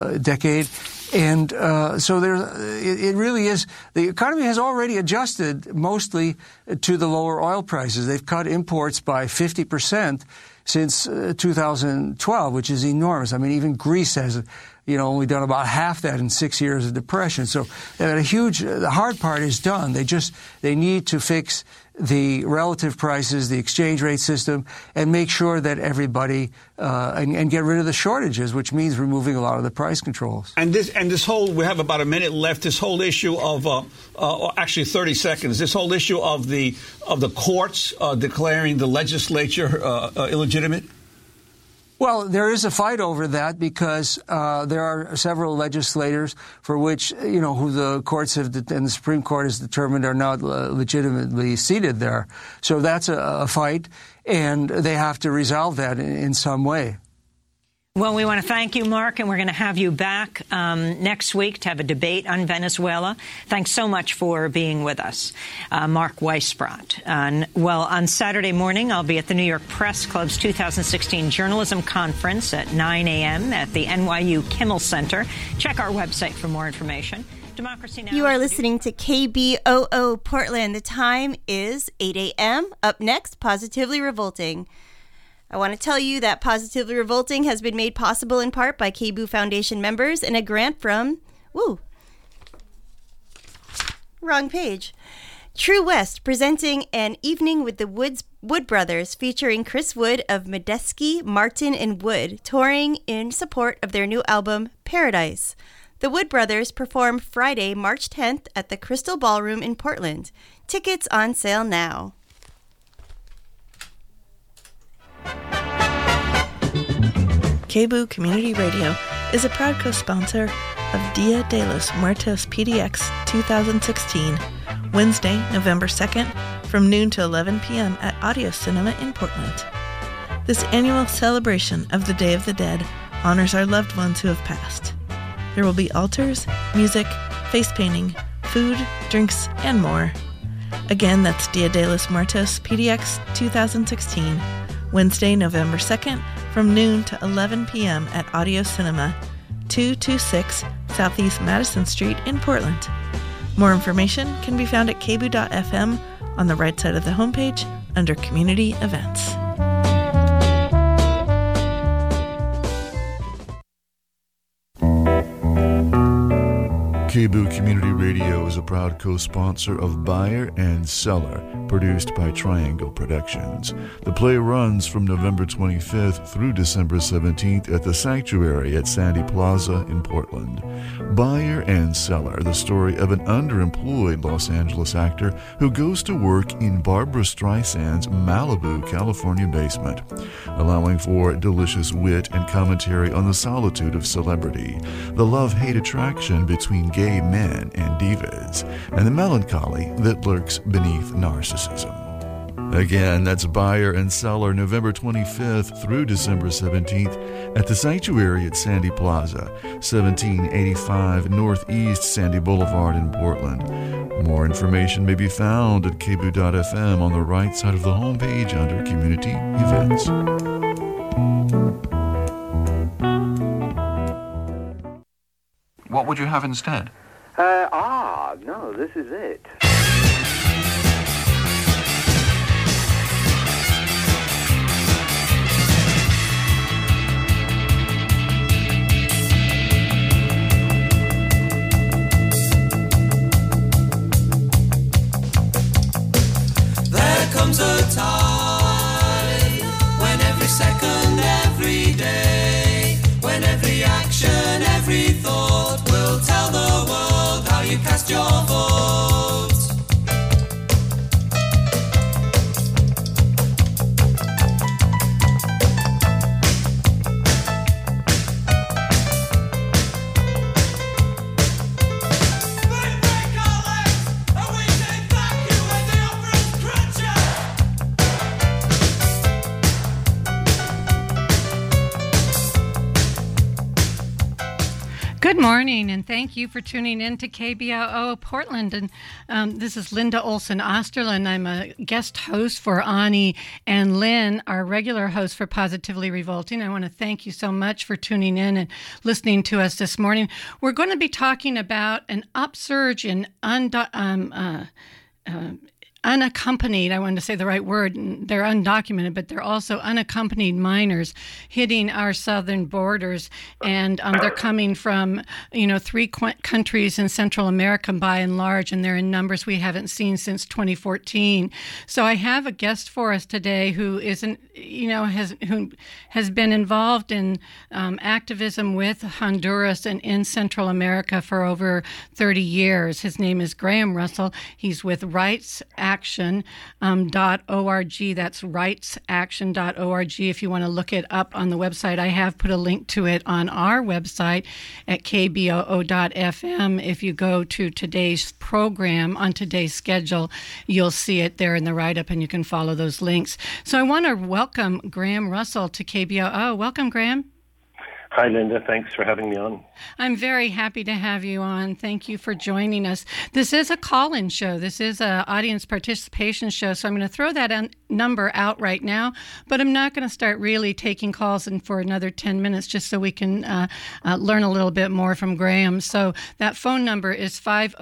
decade. And so it really is, the economy has already adjusted mostly to the lower oil prices. They've cut imports by 50% since 2012, which is enormous. I mean, even Greece has, only done about half that in 6 years of depression. So they had the hard part is done. They need to fix the relative prices, the exchange rate system, and make sure that everybody, and get rid of the shortages, which means removing a lot of the price controls. And this whole, we have about a minute left, this whole issue of, actually 30 seconds, this whole issue of the courts declaring the legislature illegitimate? Well, there is a fight over that because there are several legislators for which, who the courts and the Supreme Court has determined are not legitimately seated there. So that's a fight, and they have to resolve that in some way. Well, we want to thank you, Mark, and we're going to have you back next week to have a debate on Venezuela. Thanks so much for being with us, Mark Weisbrot. On Saturday morning, I'll be at the New York Press Club's 2016 Journalism Conference at 9 a.m. at the NYU Kimmel Center. Check our website for more information. Democracy Now! You are listening to KBOO Portland. The time is 8 a.m. Up next, Positively Revolting. I want to tell you that Positively Revolting has been made possible in part by KBOO Foundation members and a grant from, wrong page, True West, presenting an evening with the Wood Brothers featuring Chris Wood of Medeski, Martin, and Wood, touring in support of their new album, Paradise. The Wood Brothers perform Friday, March 10th at the Crystal Ballroom in Portland. Tickets on sale now. KBOO Community Radio is a proud co-sponsor of Dia de los Muertos PDX 2016, Wednesday, November 2nd, from noon to 11 p.m. at Audio Cinema in Portland. This annual celebration of the Day of the Dead honors our loved ones who have passed. There will be altars, music, face painting, food, drinks, and more. Again, that's Dia de los Muertos PDX 2016, Wednesday, November 2nd, from noon to 11 p.m. at Audio Cinema, 226 Southeast Madison Street in Portland. More information can be found at kboo.fm on the right side of the homepage under Community Events. KBOO Community Radio is a proud co-sponsor of Buyer and Seller, produced by Triangle Productions. The play runs from November 25th through December 17th at the Sanctuary at Sandy Plaza in Portland. Buyer and Seller, the story of an underemployed Los Angeles actor who goes to work in Barbra Streisand's Malibu, California basement, allowing for delicious wit and commentary on the solitude of celebrity, the love-hate attraction between gay men and divas, and the melancholy that lurks beneath narcissism. Again, that's Buyer and Seller, November 25th through December 17th at the Sanctuary at Sandy Plaza, 1785 Northeast Sandy Boulevard in Portland. More information may be found at kboo.fm on the right side of the homepage under Community Events. What would you have instead? No, this is it. There comes a time when every second, every day, when every action, every thought will tell the world how you cast your vote. Good morning, and thank you for tuning in to KBOO Portland. And this is Linda Olson-Osterlund. I'm a guest host for Ani and Lynn, our regular host for Positively Revolting. I want to thank you so much for tuning in and listening to us this morning. We're going to be talking about an upsurge in unaccompanied, I wanted to say the right word, they're undocumented, but they're also unaccompanied minors hitting our southern borders. And they're coming from, 3 countries in Central America by and large, and they're in numbers we haven't seen since 2014. So I have a guest for us today who has been involved in activism with Honduras and in Central America for over 30 years. His name is Graham Russell. He's with RightsAction.org. That's rightsaction.org. If you want to look it up on the website, I have put a link to it on our website at kboo.fm. If you go to today's program, on today's schedule, you'll see it there in the write-up, and you can follow those links. So I want to welcome Graham Russell to KBOO. Welcome, Graham. Hi, Linda. Thanks for having me on. I'm very happy to have you on. Thank you for joining us. This is a call-in show. This is an audience participation show, so I'm going to throw that number out right now, but I'm not going to start really taking calls in for another 10 minutes just so we can learn a little bit more from Graham. So that phone number is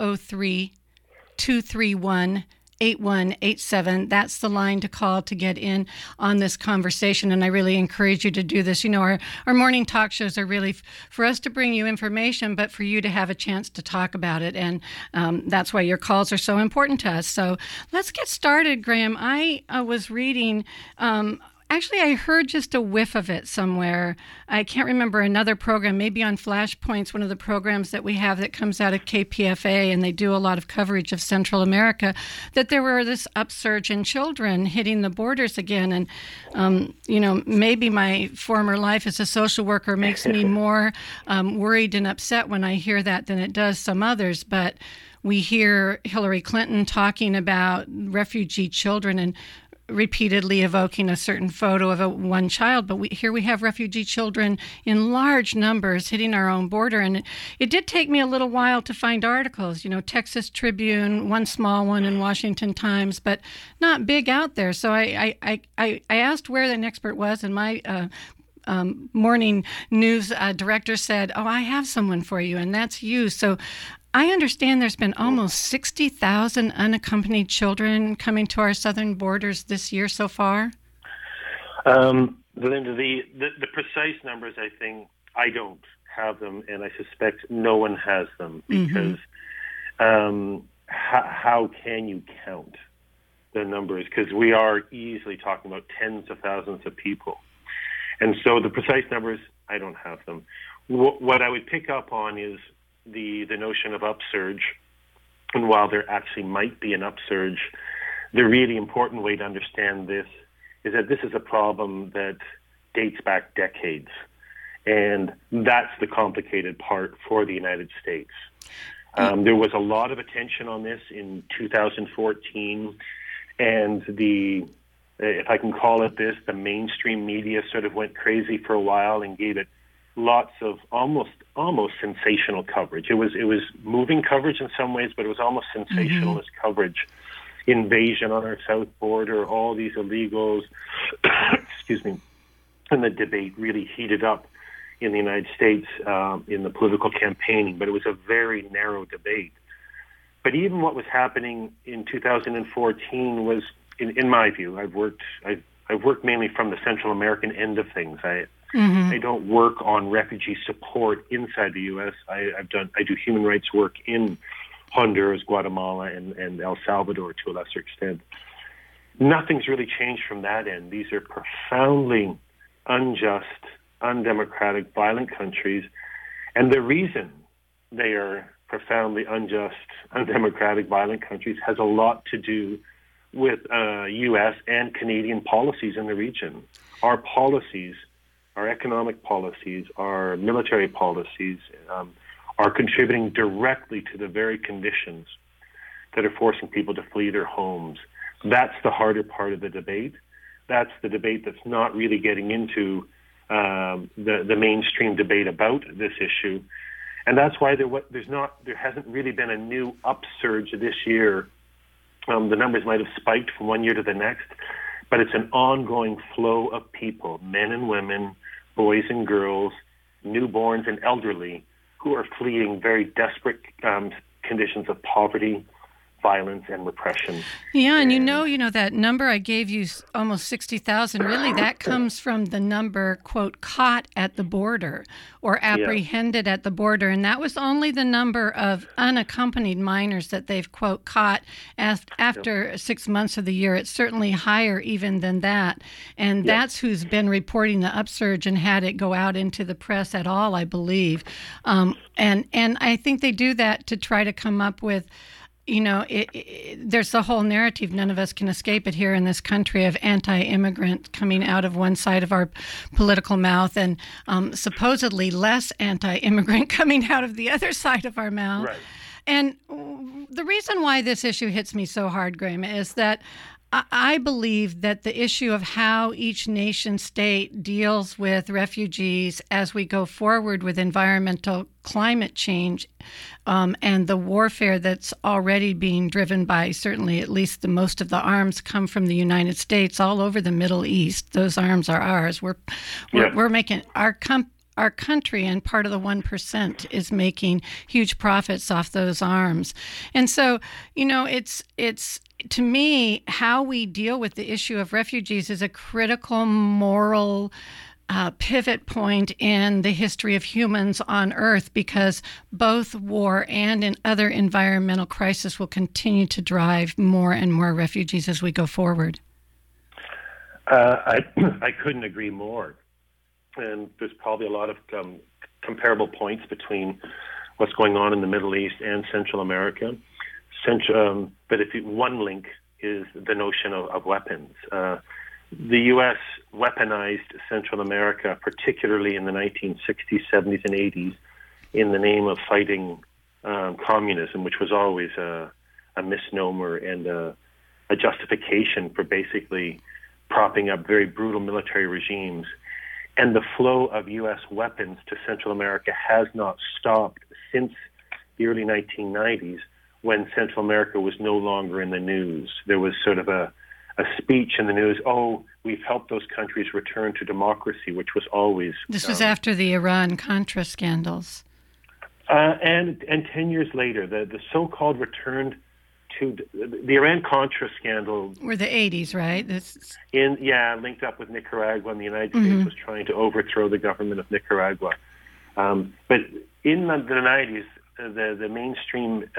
503-231-8187. That's the line to call to get in on this conversation, and I really encourage you to do this. Our morning talk shows are really for us to bring you information, but for you to have a chance to talk about it, and that's why your calls are so important to us. So let's get started, Graham. I was reading... Actually, I heard just a whiff of it somewhere. I can't remember another program, maybe on Flashpoints, one of the programs that we have that comes out of KPFA, and they do a lot of coverage of Central America, that there were this upsurge in children hitting the borders again. And, maybe my former life as a social worker makes me more worried and upset when I hear that than it does some others. But we hear Hillary Clinton talking about refugee children and repeatedly evoking a certain photo of one child, but here we have refugee children in large numbers hitting our own border. And it did take me a little while to find articles, Texas Tribune, one small one in Washington Times, but not big out there. So I asked where an expert was, and my morning news director said, I have someone for you, and that's you. So I understand there's been almost 60,000 unaccompanied children coming to our southern borders this year so far. Linda, the precise numbers, I think, I don't have them, and I suspect no one has them, because how can you count the numbers? Because we are easily talking about tens of thousands of people. And so the precise numbers, I don't have them. What I would pick up on is the notion of upsurge, and while there actually might be an upsurge, the really important way to understand this is that this is a problem that dates back decades, and that's the complicated part for the United States. There was a lot of attention on this in 2014, and if I can call it this, the mainstream media sort of went crazy for a while and gave it lots of almost sensational coverage. It was moving coverage in some ways, but it was almost sensationalist coverage. Invasion on our south border, all these illegals, excuse me, and the debate really heated up in the United States in the political campaigning, but it was a very narrow debate. But even what was happening in 2014 was, in my view, I've worked mainly from the Central American end of things. I don't work on refugee support inside the U.S. I do human rights work in Honduras, Guatemala, and El Salvador to a lesser extent. Nothing's really changed from that end. These are profoundly unjust, undemocratic, violent countries, and the reason they are profoundly unjust, undemocratic, violent countries has a lot to do with U.S. and Canadian policies in the region. Our policies, our economic policies, our military policies are contributing directly to the very conditions that are forcing people to flee their homes. That's the harder part of the debate. That's the debate that's not really getting into the mainstream debate about this issue. And that's why there hasn't really been a new upsurge this year. The numbers might have spiked from one year to the next, but it's an ongoing flow of people, men and women, boys and girls, newborns and elderly, who are fleeing very desperate conditions of poverty, violence, and repression. Yeah, and you know that number I gave you, almost 60,000, really that comes from the number, quote, caught at the border or apprehended at the border. And that was only the number of unaccompanied minors that they've, quote, caught after 6 months of the year. It's certainly higher even than that. And that's who's been reporting the upsurge and had it go out into the press at all, I believe. And I think they do that to try to come up with, there's the whole narrative, none of us can escape it here in this country, of anti-immigrant coming out of one side of our political mouth and supposedly less anti-immigrant coming out of the other side of our mouth. Right. And the reason why this issue hits me so hard, Graham, is that I believe that the issue of how each nation state deals with refugees as we go forward with environmental climate change and the warfare that's already being driven by, certainly at least the most of the arms come from the United States all over the Middle East. Those arms are ours. We're making our country, and part of the 1% is making huge profits off those arms. And so, it's to me, how we deal with the issue of refugees is a critical moral pivot point in the history of humans on Earth, because both war and in other environmental crises will continue to drive more and more refugees as we go forward. I couldn't agree more. And there's probably a lot of comparable points between what's going on in the Middle East and Central America. But one link is the notion of weapons. The U.S. weaponized Central America, particularly in the 1960s, 70s, and 80s, in the name of fighting communism, which was always a misnomer and a justification for basically propping up very brutal military regimes. And the flow of U.S. weapons to Central America has not stopped since the early 1990s, when Central America was no longer in the news. There was sort of a speech in the news, we've helped those countries return to democracy, which was always... This was after the Iran-Contra scandals. And 10 years later, the so-called return to... The Iran-Contra scandal... Were the 80s, right? Linked up with Nicaragua, and the United States was trying to overthrow the government of Nicaragua. But in the 90s, the mainstream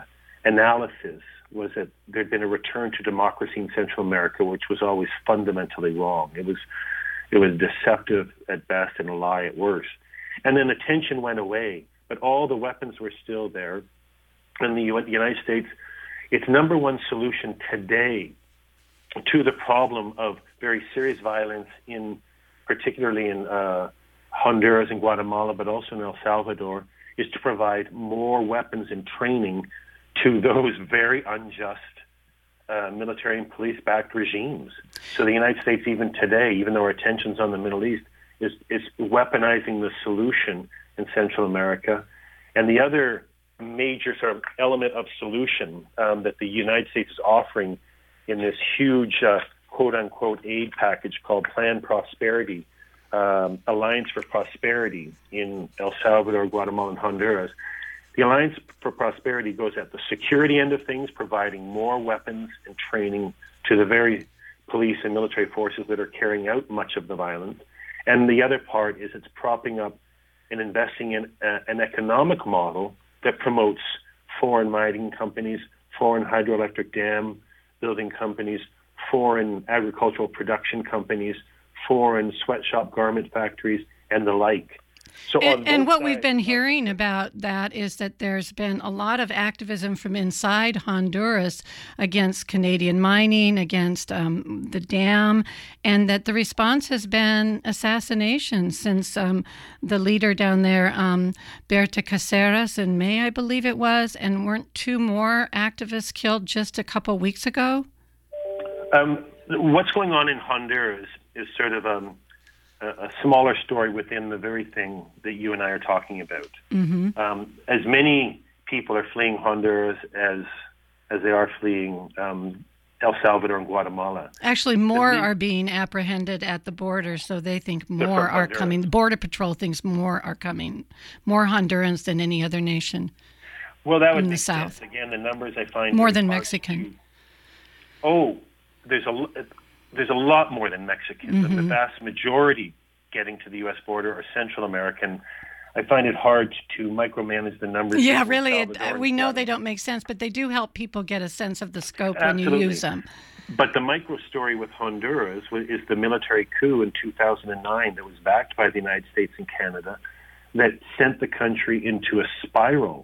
analysis was that there'd been a return to democracy in Central America, which was always fundamentally wrong. It was deceptive at best and a lie at worst. And then the tension went away, but all the weapons were still there. And the United States, its number one solution today to the problem of very serious violence, particularly in Honduras and Guatemala, but also in El Salvador, is to provide more weapons and training to those very unjust military and police-backed regimes. So the United States, even today, even though our attention's on the Middle East, is weaponizing the solution in Central America. And the other major sort of element of solution that the United States is offering in this huge quote-unquote aid package called Planned Prosperity, Alliance for Prosperity in El Salvador, Guatemala, and Honduras. The Alliance for Prosperity goes at the security end of things, providing more weapons and training to the very police and military forces that are carrying out much of the violence. And the other part is it's propping up and investing in an economic model that promotes foreign mining companies, foreign hydroelectric dam building companies, foreign agricultural production companies, foreign sweatshop garment factories, and the like. So and what we've been hearing about that is that there's been a lot of activism from inside Honduras against Canadian mining, against the dam, and that the response has been assassination since the leader down there, Berta Cáceres, in May, I believe it was, and weren't two more activists killed just a couple weeks ago? What's going on in Honduras is sort of a smaller story within the very thing that you and I are talking about. Mm-hmm. As many people are fleeing Honduras as they are fleeing El Salvador and Guatemala. Actually, more are being apprehended at the border, so they think more are coming. The Border Patrol thinks more are coming, more Hondurans than any other nation. Well, that would in make the South. sense. Again, the numbers I find more than Mexican. There's a lot more than Mexicans, Mm-hmm. and the vast majority getting to the U.S. border are Central American. I find it hard to micromanage the numbers. Yeah, really. We know they don't make sense, but they do help people get a sense of the scope Absolutely. when you use them. But the micro story with Honduras is the military coup in 2009 that was backed by the United States and Canada that sent the country into a spiral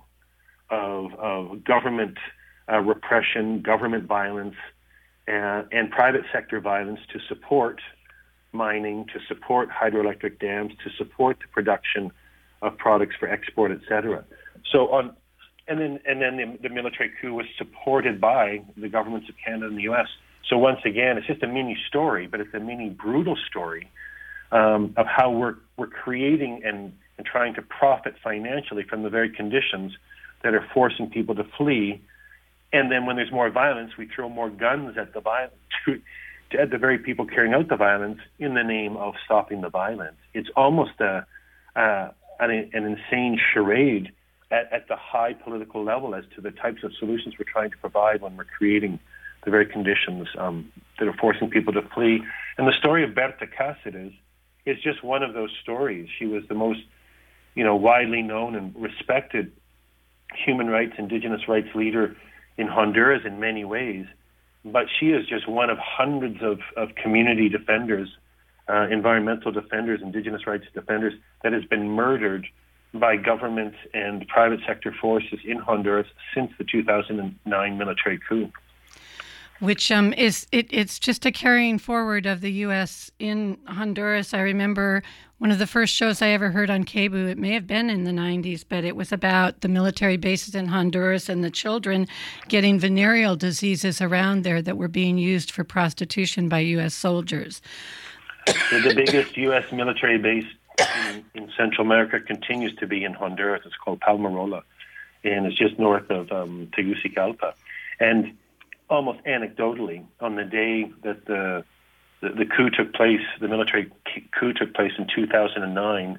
of government repression, government violence, and private sector violence to support mining, to support hydroelectric dams, to support the production of products for export, etc. So and then the military coup was supported by the governments of Canada and the U.S. So once again, it's just a mini story, but it's a mini brutal story of how we're creating and trying to profit financially from the very conditions that are forcing people to flee. And then when there's more violence, we throw more guns at the violence, at the very people carrying out the violence in the name of stopping the violence. It's almost an insane charade at the high political level as to the types of solutions we're trying to provide when we're creating the very conditions that are forcing people to flee. And the story of Berta Cáceres is just one of those stories. She was the most, widely known and respected human rights, indigenous rights leader in Honduras in many ways. But she is just one of hundreds of community defenders, environmental defenders, indigenous rights defenders that has been murdered by government and private sector forces in Honduras since the 2009 military coup. Which it's just a carrying forward of the U.S. in Honduras. I remember one of the first shows I ever heard on KBOO, it may have been in the 90s, but it was about the military bases in Honduras and the children getting venereal diseases around there that were being used for prostitution by U.S. soldiers. The biggest U.S. military base in Central America continues to be in Honduras. It's called Palmarola, and it's just north of Tegucigalpa. And almost anecdotally, on the day that the coup took place, the military coup took place in 2009,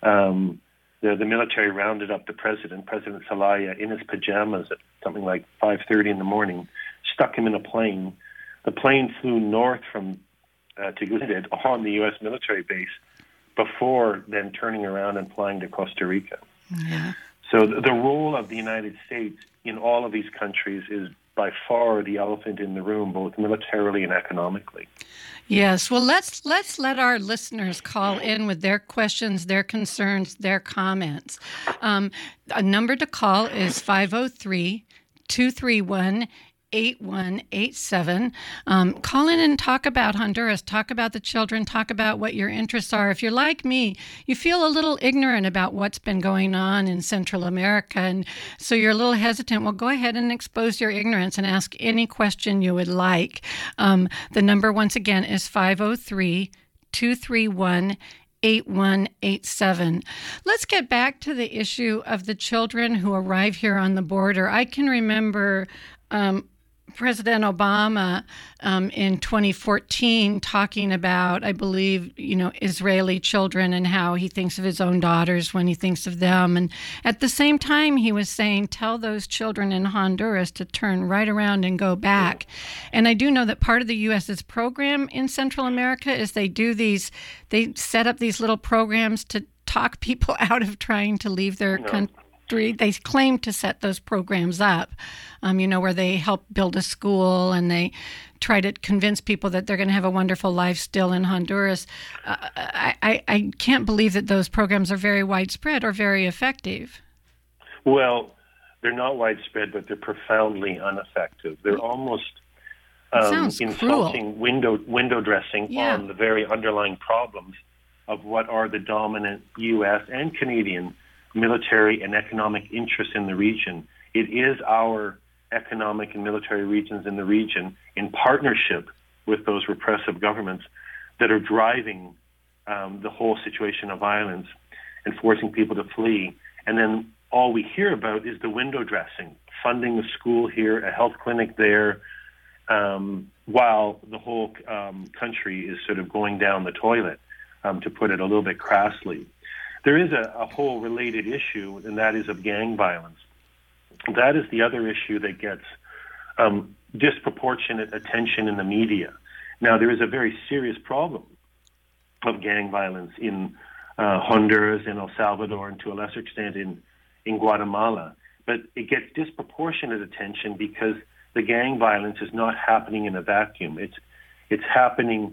the military rounded up the President Zelaya, in his pajamas at something like 5:30 in the morning, stuck him in a plane. The plane flew north from Tegucigalpa on the U.S. military base before then turning around and flying to Costa Rica. Yeah. So the role of the United States in all of these countries is by far the elephant in the room, both militarily and economically. Yes. Well, let's let our listeners call in with their questions, their concerns, their comments. A number to call is 503-231-8187. Call in and talk about Honduras, talk about the children, talk about what your interests are. If you're like me, you feel a little ignorant about what's been going on in Central America, and so you're a little hesitant. Well, go ahead and expose your ignorance and ask any question you would like. The number, once again, is 503-231-8187. Let's get back to the issue of the children who arrive here on the border. I can remember President Obama in 2014 talking about, I believe, Israeli children and how he thinks of his own daughters when he thinks of them. And at the same time, he was saying, tell those children in Honduras to turn right around and go back. And I do know that part of the U.S.'s program in Central America is they set up these little programs to talk people out of trying to leave their country. They claim to set those programs up, where they help build a school and they try to convince people that they're going to have a wonderful life still in Honduras. I can't believe that those programs are very widespread or very effective. Well, they're not widespread, but they're profoundly ineffective. They're almost insulting window dressing on the very underlying problems of what are the dominant U.S. and Canadian military and economic interests in the region. It is our economic and military regions in the region, in partnership with those repressive governments, that are driving the whole situation of violence and forcing people to flee. And then all we hear about is the window dressing, funding a school here, a health clinic there, while the whole country is sort of going down the toilet, to put it a little bit crassly. There is a whole related issue, and that is of gang violence. That is the other issue that gets disproportionate attention in the media. Now, there is a very serious problem of gang violence in Honduras and El Salvador, and to a lesser extent in Guatemala. But it gets disproportionate attention because the gang violence is not happening in a vacuum. It's happening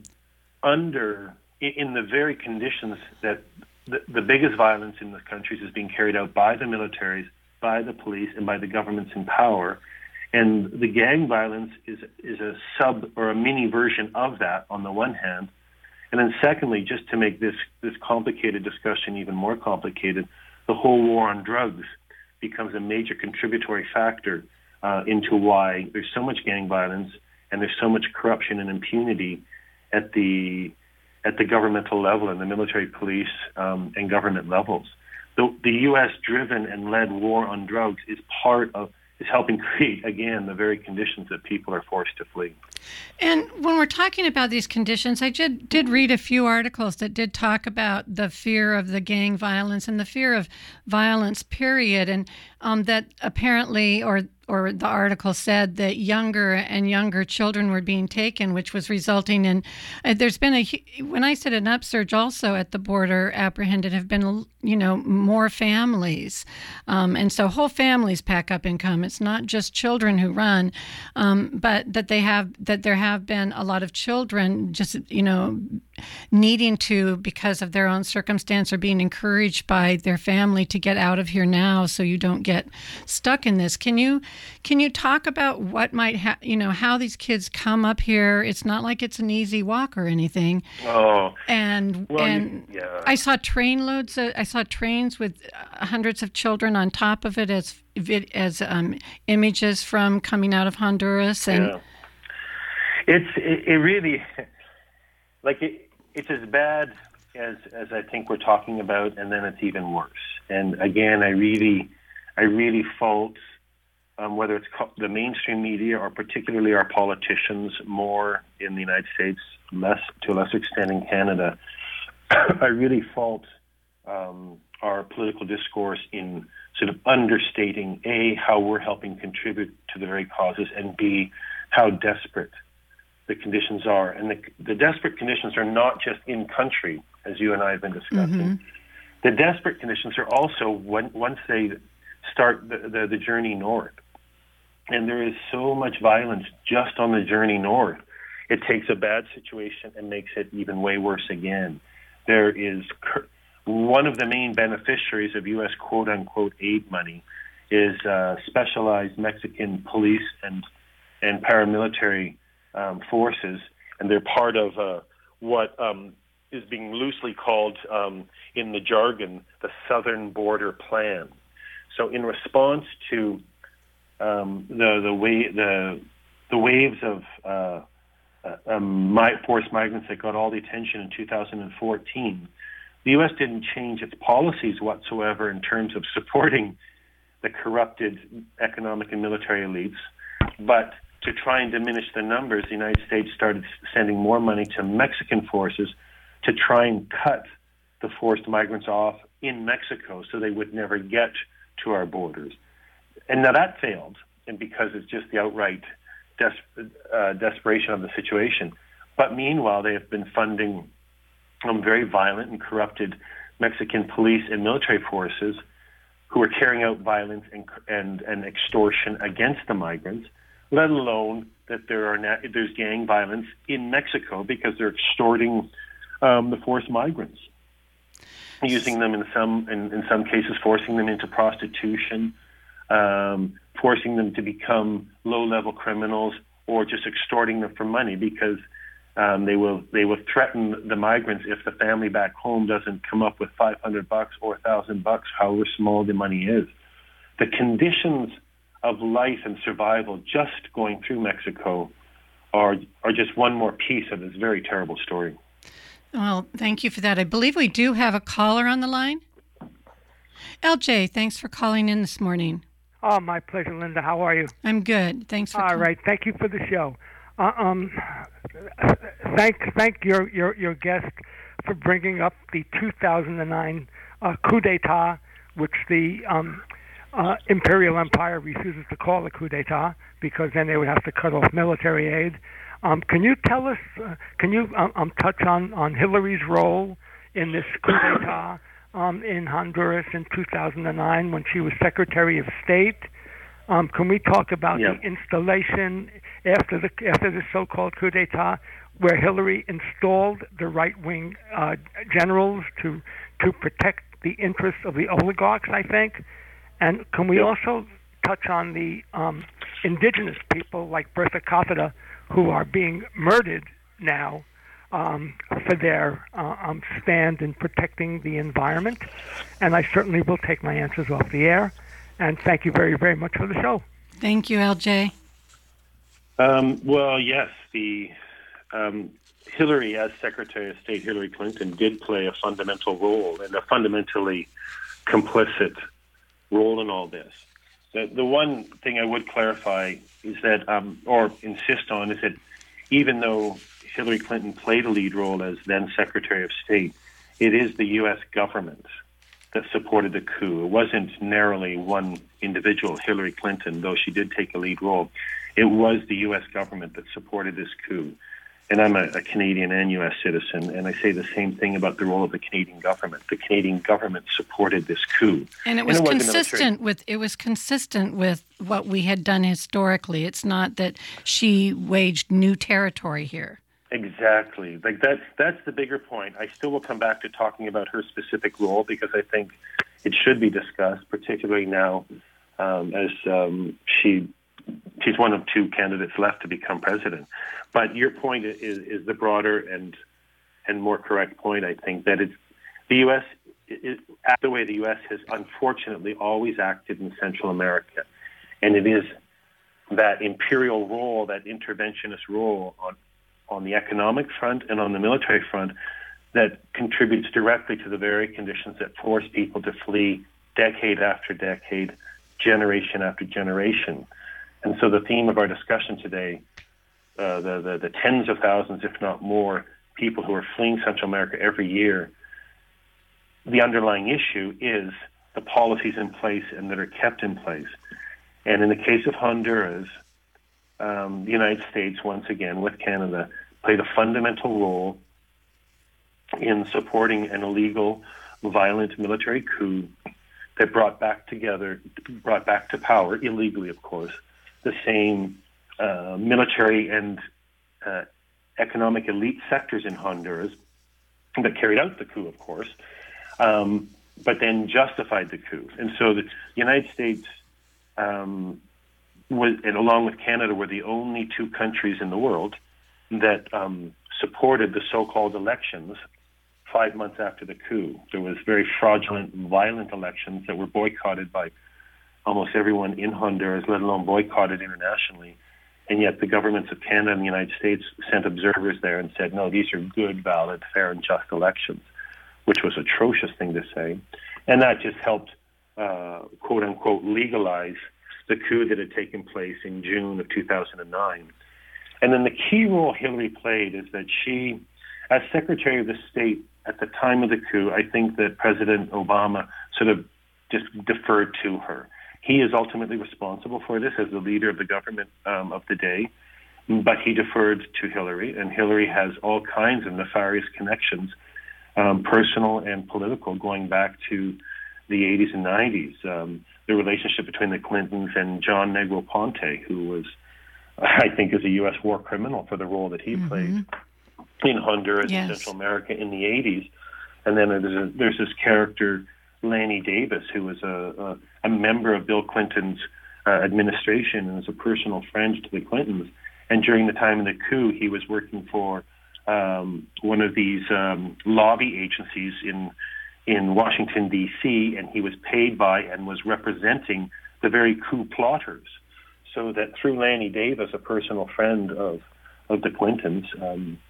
in the very conditions that the biggest violence in the countries is being carried out by the militaries, by the police, and by the governments in power. And the gang violence is a sub or a mini version of that on the one hand. And then secondly, just to make this complicated discussion even more complicated, the whole war on drugs becomes a major contributory factor into why there's so much gang violence and there's so much corruption and impunity at the governmental level and the military, police, and government levels. The U.S.-driven and led war on drugs is helping create, again, the very conditions that people are forced to flee. And when we're talking about these conditions, I did read a few articles that did talk about the fear of the gang violence and the fear of violence, period, and that apparently, or the article said that younger and younger children were being taken, which was resulting in, there's been when I said an upsurge also at the border apprehended, have been, more families. And so whole families pack up and come. It's not just children who run, but that there have been a lot of children just, needing to, because of their own circumstance, or being encouraged by their family to get out of here now so you don't get stuck in this. Can you talk about what might how these kids come up here? It's not like it's an easy walk or anything. Oh. Yeah. I saw trainloads. I saw trains with hundreds of children on top of it as images from coming out of Honduras. And it really, it's as bad as I think we're talking about, and then it's even worse. And again, I really fault whether it's the mainstream media or particularly our politicians, more in the United States, to a lesser extent in Canada. I really fault our political discourse in sort of understating, A, how we're helping contribute to the very causes, and B, how desperate the conditions are. And the desperate conditions are not just in country, as you and I have been discussing. Mm-hmm. The desperate conditions are also once they start the journey north. And there is so much violence just on the journey north. It takes a bad situation and makes it even way worse again. There is one of the main beneficiaries of U.S. quote-unquote aid money is specialized Mexican police and paramilitary forces, and they're part of what is being loosely called in the jargon the Southern Border Plan. So in response to the waves of forced migrants that got all the attention in 2014, the U.S. didn't change its policies whatsoever in terms of supporting the corrupted economic and military elites. But to try and diminish the numbers, the United States started sending more money to Mexican forces to try and cut the forced migrants off in Mexico so they would never get to our borders. And now that failed, and because it's just the outright desperation of the situation. But meanwhile, they have been funding very violent and corrupted Mexican police and military forces who are carrying out violence and extortion against the migrants, let alone that there's gang violence in Mexico because they're extorting the forced migrants, using them in some cases, forcing them into prostitution, forcing them to become low-level criminals, or just extorting them for money because they will threaten the migrants if the family back home doesn't come up with $500 or $1,000, however small the money is. The conditions of life and survival just going through Mexico are just one more piece of this very terrible story. Well, thank you for that. I believe we do have a caller on the line. LJ, thanks for calling in this morning. Oh, my pleasure, Linda. How are you? I'm good. Thanks for All right. Thank you for the show. Thank your guest for bringing up the 2009 coup d'etat, which the Imperial Empire refuses to call a coup d'etat because then they would have to cut off military aid. Can you tell us? Can you touch on Hillary's role in this coup d'etat in Honduras in 2009 when she was Secretary of State? Can we talk about the installation after the so-called coup d'etat, where Hillary installed the right-wing generals to protect the interests of the oligarchs, I think? And can we also touch on the indigenous people like Bertha Cáceres, who are being murdered now for their stand in protecting the environment? And I certainly will take my answers off the air. And thank you very, very much for the show. Thank you, LJ. Well, yes, the Hillary, as Secretary of State, Hillary Clinton, did play a fundamental role and a fundamentally complicit role in all this. The one thing I would clarify is that, or insist on, is that even though Hillary Clinton played a lead role as then Secretary of State, it is the U.S. government that supported the coup. It wasn't narrowly one individual, Hillary Clinton, though she did take a lead role. It was the U.S. government that supported this coup. And I'm a Canadian and U.S. citizen, and I say the same thing about the role of the Canadian government. The Canadian government supported this coup. And it was consistent with what we had done historically. It's not that she waged new territory here. Exactly. Like that's the bigger point. I still will come back to talking about her specific role because I think it should be discussed, particularly now as she's one of two candidates left to become president. But your point is the broader and more correct point, I think, that it's the U.S., the way the U.S. has unfortunately always acted in Central America. And it is that imperial role, that interventionist role on the economic front and on the military front that contributes directly to the very conditions that force people to flee decade after decade, generation after generation. And so the theme of our discussion today, the tens of thousands, if not more, people who are fleeing Central America every year, the underlying issue is the policies in place and that are kept in place. And in the case of Honduras, the United States, once again, with Canada, played a fundamental role in supporting an illegal, violent military coup that brought back to power, illegally of course, the same military and economic elite sectors in Honduras that carried out the coup, of course, but then justified the coup. And so the United States, and along with Canada, were the only two countries in the world that supported the so-called elections 5 months after the coup. There was very fraudulent, violent elections that were boycotted by almost everyone in Honduras, let alone boycotted internationally. And yet the governments of Canada and the United States sent observers there and said, no, these are good, valid, fair, and just elections, which was an atrocious thing to say. And that just helped, quote-unquote, legalize the coup that had taken place in June of 2009. And then the key role Hillary played is that she, as Secretary of the State at the time of the coup, I think that President Obama sort of just deferred to her. He is ultimately responsible for this as the leader of the government of the day, but he deferred to Hillary, and Hillary has all kinds of nefarious connections, personal and political, going back to the 80s and 90s. The relationship between the Clintons and John Negroponte, who was, I think, is a U.S. war criminal for the role that he played in Honduras and Central America in the 80s. And then there's this character, Lanny Davis, who was a member of Bill Clinton's administration and was a personal friend to the Clintons. And during the time of the coup, he was working for one of these lobby agencies in Washington, D.C., and he was paid by and was representing the very coup plotters. So that through Lanny Davis, a personal friend of the Clintons,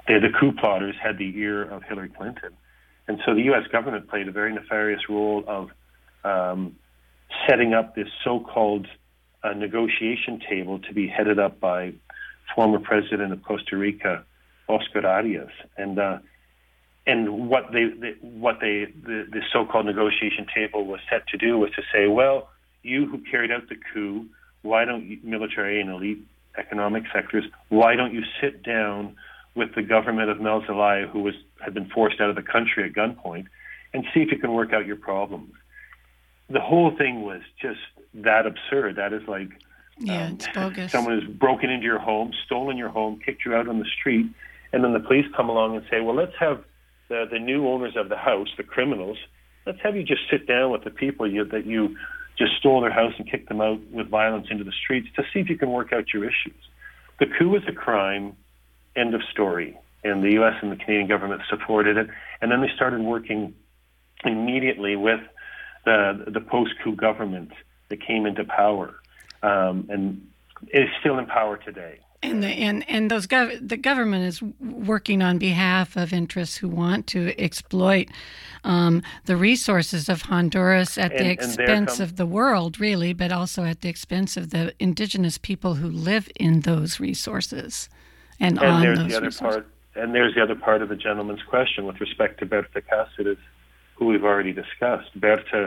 the coup plotters had the ear of Hillary Clinton. And so the U.S. government played a very nefarious role of setting up this so-called negotiation table to be headed up by former president of Costa Rica, Oscar Arias. And what the so-called negotiation table was set to do was to say, well, you who carried out the coup, why don't you, military and elite economic sectors, why don't you sit down with the government of Mel Zelaya, who had been forced out of the country at gunpoint, and see if you can work out your problems. The whole thing was just that absurd. That is like it's bogus. Someone has broken into your home, stolen your home, kicked you out on the street, and then the police come along and say, well, let's have the new owners of the house, the criminals, let's have you just sit down with the people that you just stole their house and kicked them out with violence into the streets to see if you can work out your issues. The coup was a crime, end of story. And the U.S. and the Canadian government supported it. And then they started working immediately with the post-coup government that came into power and is still in power today. And the government is working on behalf of interests who want to exploit the resources of Honduras at the expense of the world, really, but also at the expense of the indigenous people who live in those resources and on those resources. And there's the other part of the gentleman's question with respect to Berta Cáceres, who we've already discussed. Berta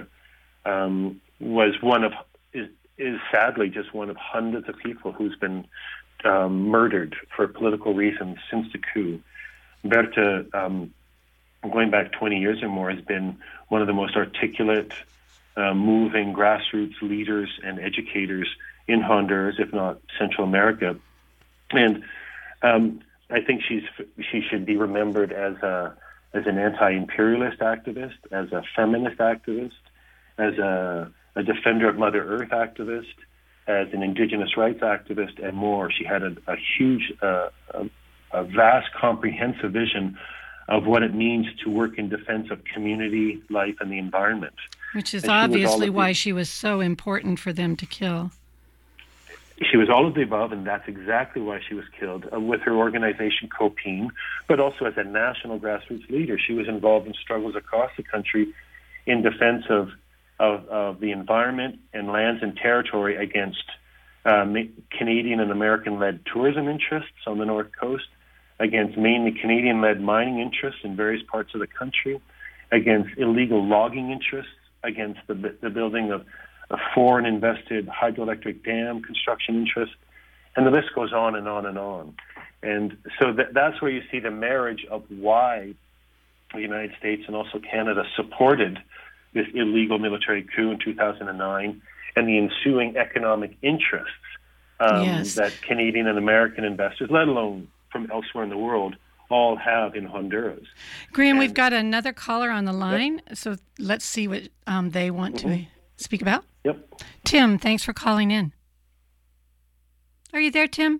is sadly just one of hundreds of people who's been murdered for political reasons since the coup. Berta, going back 20 years or more, has been one of the most articulate, moving grassroots leaders and educators in Honduras, if not Central America. And I think she should be remembered as an anti-imperialist activist, as a feminist activist, as a defender of Mother Earth activist, as an indigenous rights activist, and more. She had a huge, a vast, comprehensive vision of what it means to work in defense of community life and the environment. Which is obviously why she was so important for them to kill. She was all of the above, and that's exactly why she was killed, with her organization COPIN, but also as a national grassroots leader. She was involved in struggles across the country in defense of the environment and lands and territory against Canadian and American-led tourism interests on the North Coast, against mainly Canadian-led mining interests in various parts of the country, against illegal logging interests, against the building of a foreign-invested hydroelectric dam construction interest, and the list goes on and on and on. And so that's where you see the marriage of why the United States and also Canada supported this illegal military coup in 2009 and the ensuing economic interests that Canadian and American investors, let alone from elsewhere in the world, all have in Honduras. Graham, we've got another caller on the line, so let's see what they want to speak about. Yep. Tim, thanks for calling in. Are you there, Tim?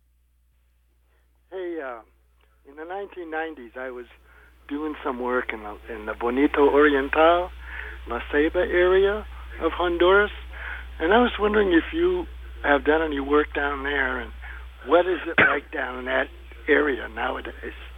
Hey, in the 1990s, I was doing some work in the Bonito Oriental, La Ceiba area of Honduras, and I was wondering if you have done any work down there, and what is it like down in that area nowadays?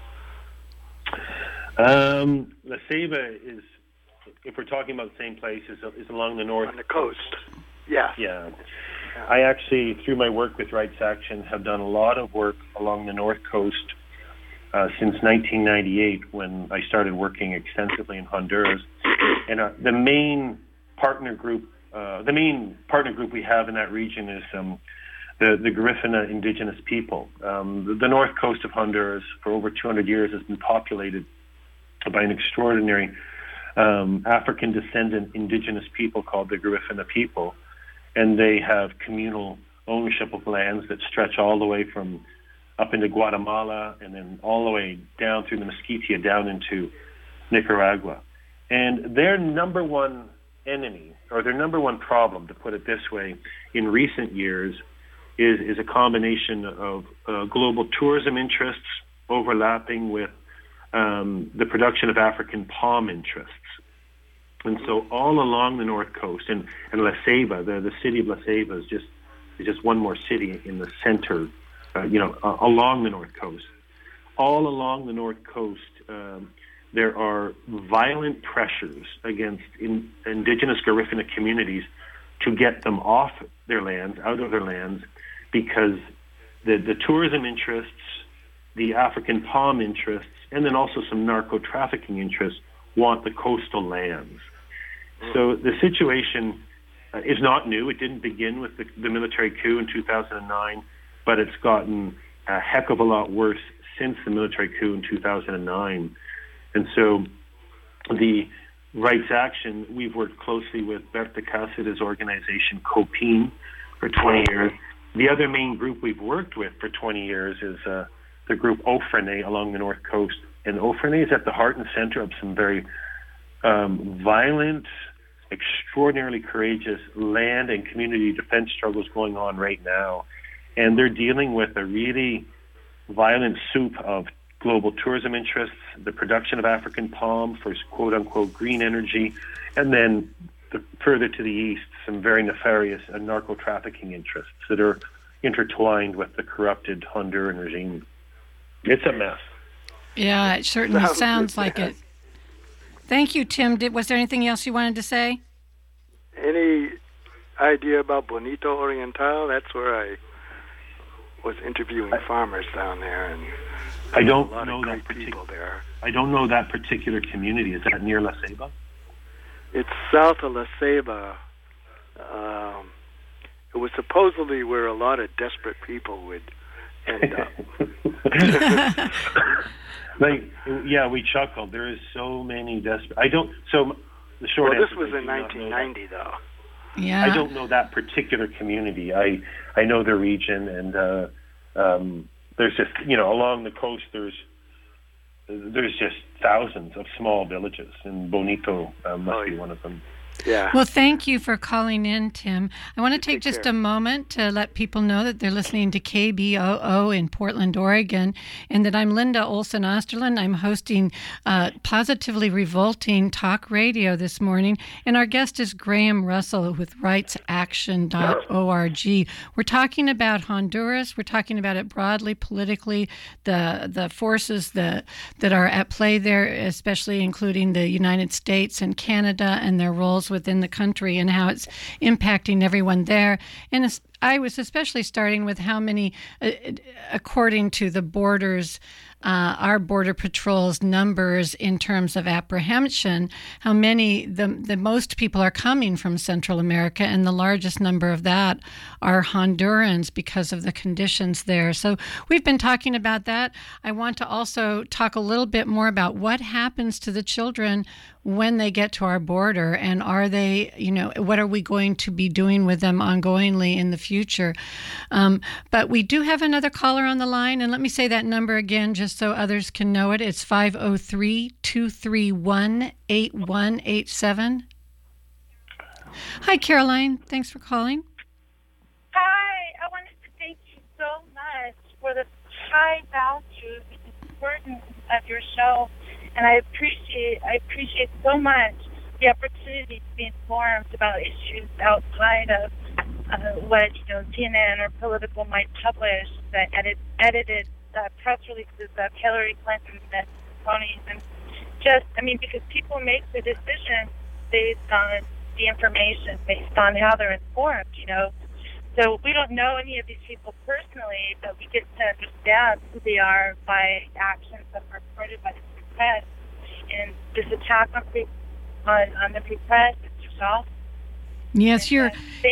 La Ceiba is, if we're talking about the same place, is along the north. On the coast, yeah. Yeah. I actually, through my work with Rights Action, have done a lot of work along the north coast since 1998, when I started working extensively in Honduras. And the main partner group we have in that region is the Garifuna indigenous people. The north coast of Honduras for over 200 years has been populated by an extraordinary African descendant indigenous people called the Garifuna people, and they have communal ownership of lands that stretch all the way from up into Guatemala and then all the way down through the Mesquitia down into Nicaragua. And their number one enemy, or their number one problem, to put it this way, in recent years is a combination of global tourism interests overlapping with the production of African palm interests. And so all along the north coast, and La Ceiba, the city of La Ceiba is just one more city in the center, along the north coast. all along the North Coast, there are violent pressures against indigenous Garifuna communities to get them off their lands, out of their lands, because the tourism interests, the African palm interests, and then also some narco-trafficking interests want the coastal lands. So the situation is not new. It didn't begin with the military coup in 2009, but it's gotten a heck of a lot worse since the military coup in 2009. And so the Rights Action, we've worked closely with Bertha Cáceres' organization, COPIN, for 20 years. The other main group we've worked with for 20 years is the group Ofrene along the North Coast. And Ofrene is at the heart and center of some very violent, extraordinarily courageous land and community defense struggles going on right now. And they're dealing with a really violent soup of global tourism interests, the production of African palm for quote-unquote green energy, and then further to the east, some very nefarious narco-trafficking interests that are intertwined with the corrupted Honduran regime. It's a mess. Yeah, it certainly sounds like it. Thank you, Tim. Was there anything else you wanted to say? Any idea about Bonito Oriental? That's where I was interviewing farmers down there, and I don't know that particular. I don't know that particular community. Is that near La Ceiba? It's south of La Ceiba. It was supposedly where a lot of desperate people would end up. Yeah, we chuckled. There is so many desperate. So the short answer. This was in 1990, though. Yeah. I don't know that particular community. I know the region, and there's just along the coast there's just thousands of small villages, and Bonito must be one of them. Yeah. Well, thank you for calling in, Tim. I want to take just a moment to let people know that they're listening to KBOO in Portland, Oregon, and that I'm Linda Olson Osterlund. I'm hosting Positively Revolting Talk Radio this morning, and our guest is Graham Russell with RightsAction.org. We're talking about Honduras. We're talking about it broadly, politically, the forces that are at play there, especially including the United States and Canada and their roles within the country and how it's impacting everyone there. And I was especially starting with how many, according to the borders, our Border Patrol's numbers in terms of apprehension, how many, the most people are coming from Central America, and the largest number of that are Hondurans because of the conditions there. So we've been talking about that. I want to also talk a little bit more about what happens to the children when they get to our border, and are they, what are we going to be doing with them ongoingly in the future? But we do have another caller on the line, and let me say that number again just so others can know it. It's 503-231-8187. Hi, Caroline. Thanks for calling. Hi. I wanted to thank you so much for the high value and importance of your show. And I appreciate so much the opportunity to be informed about issues outside of what CNN or Political might publish, the edited press releases of Hillary Clinton and Tony, and because people make the decision based on the information, based on how they're informed. So we don't know any of these people personally, but we get to understand who they are by actions that are reported by the press. And this attack on the free press, it's yourself. Yes, you're.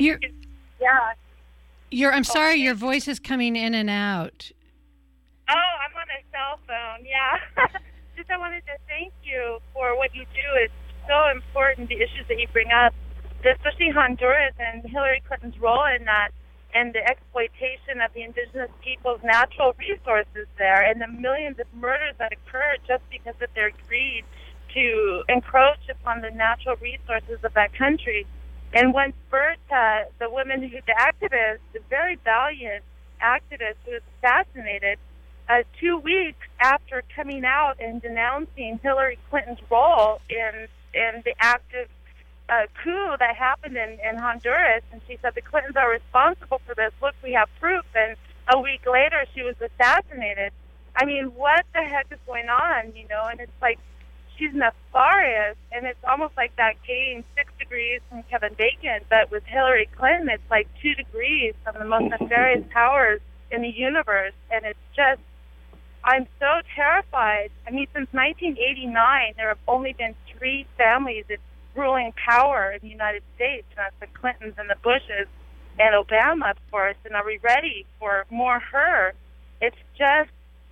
I'm sorry, your voice is coming in and out. Oh, I'm on a cell phone. Yeah. Just I wanted to thank you for what you do. It's so important, the issues that you bring up, especially Honduras and Hillary Clinton's role in that, and the exploitation of the indigenous people's natural resources there, and the millions of murders that occur just because of their greed to encroach upon the natural resources of that country. And once Berta, the activist, the very valiant activist who was assassinated 2 weeks after coming out and denouncing Hillary Clinton's role in the active coup that happened in Honduras, and she said the Clintons are responsible for this. Look, we have proof. And a week later, she was assassinated. I mean, what the heck is going on, you know? And it's like, she's nefarious, and it's almost like that game, 6 degrees from Kevin Bacon, but with Hillary Clinton, it's like 2 degrees from the most nefarious powers in the universe, and it's just, I'm so terrified. I mean, since 1989, there have only been 3 families in ruling power in the United States, and that's the Clintons and the Bushes and Obama, of course, and are we ready for more her? It's just...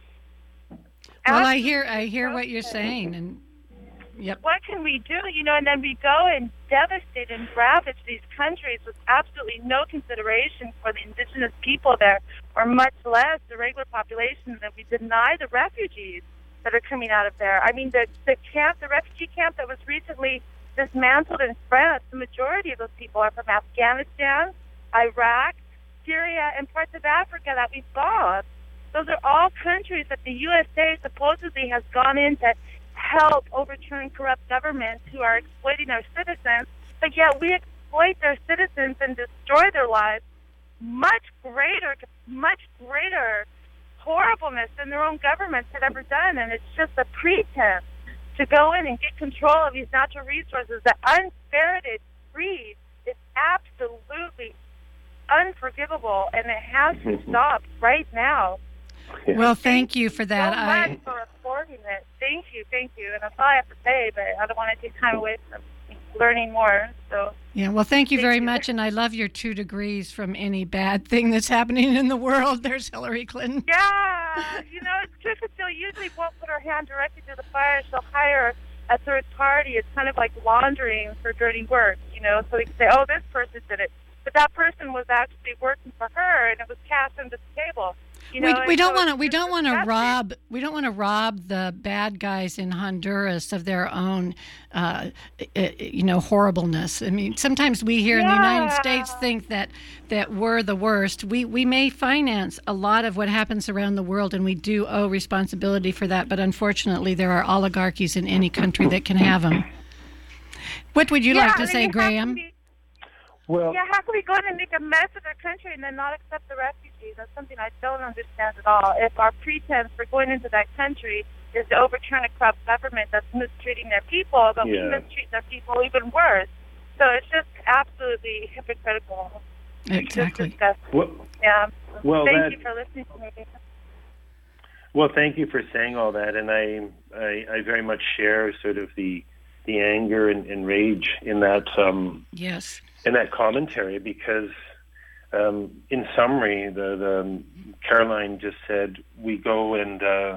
Well, I hear what you're saying, and yep. What can we do? You know, and then we go and devastate and ravage these countries with absolutely no consideration for the indigenous people there, or much less the regular population, that we deny the refugees that are coming out of there. I mean, the refugee camp that was recently dismantled in France, the majority of those people are from Afghanistan, Iraq, Syria, and parts of Africa that we saw. Those are all countries that the USA supposedly has gone in to help overturn corrupt governments who are exploiting our citizens, but yet we exploit their citizens and destroy their lives much greater horribleness than their own governments had ever done. And it's just a pretense to go in and get control of these natural resources. The unspirited greed is absolutely unforgivable, and it has to stop right now. Yeah. Well, thank you for that. So much for reporting it. Thank you. And that's all I have to say, but I don't want to take time away from learning more. So yeah, well, thank you very much, and I love your 2 degrees from any bad thing that's happening in the world. There's Hillary Clinton. Yeah, you know, it's true, because she'll usually won't put her hand directly to the fire. She'll hire a third party. It's kind of like laundering for dirty work, you know, so they can say, oh, this person did it. But that person was actually working for her, and it was cast under the table. You know, we don't want to rob the bad guys in Honduras of their own horribleness. I mean, sometimes we here in the United States think that we're the worst. We may finance a lot of what happens around the world, and we do owe responsibility for that, but unfortunately there are oligarchies in any country that can have them. What would you like to say, Graham? Well, how can we go in and make a mess of their country and then not accept the refugees? That's something I don't understand at all. If our pretense for going into that country is to overturn a corrupt government that's mistreating their people, but we mistreat their people even worse. So it's just absolutely hypocritical. Exactly. Well, thank you for listening to me. Well, thank you for saying all that, and I very much share sort of the anger and rage in that. Yes. In that commentary, because in summary, the Caroline just said we go and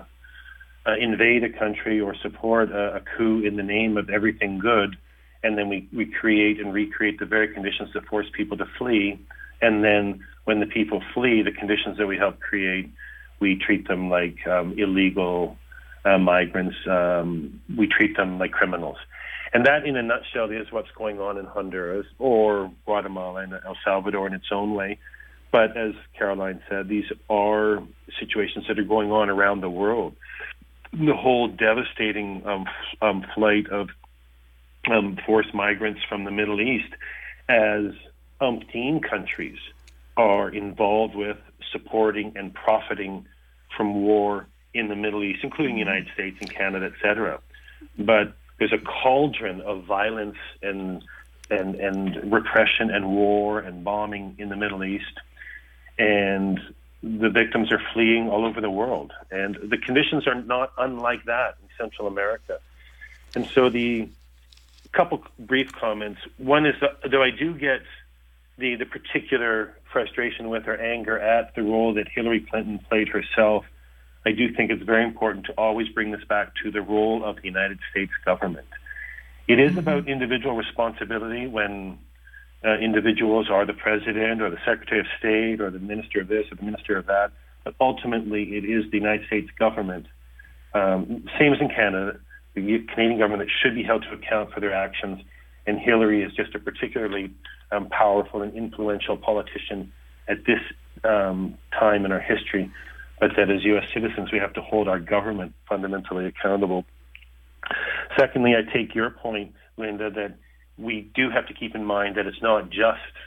invade a country or support a coup in the name of everything good, and then we create and recreate the very conditions that force people to flee, and then when the people flee, the conditions that we help create, we treat them like illegal migrants. We treat them like criminals. And that, in a nutshell, is what's going on in Honduras or Guatemala and El Salvador in its own way. But as Caroline said, these are situations that are going on around the world. The whole devastating flight of forced migrants from the Middle East, as umpteen countries are involved with supporting and profiting from war in the Middle East, including the United States and Canada, etc. But there's a cauldron of violence and repression and war and bombing in the Middle East, and the victims are fleeing all over the world. And the conditions are not unlike that in Central America. And so the couple brief comments. One is, though I do get the particular frustration with or anger at the role that Hillary Clinton played herself, I do think it's very important to always bring this back to the role of the United States government. It is about individual responsibility when individuals are the president or the secretary of state or the minister of this or the minister of that, but ultimately it is the United States government, same as in Canada, the Canadian government that should be held to account for their actions, and Hillary is just a particularly powerful and influential politician at this time in our history. But that as U.S. citizens, we have to hold our government fundamentally accountable. Secondly, I take your point, Linda, that we do have to keep in mind that it's not just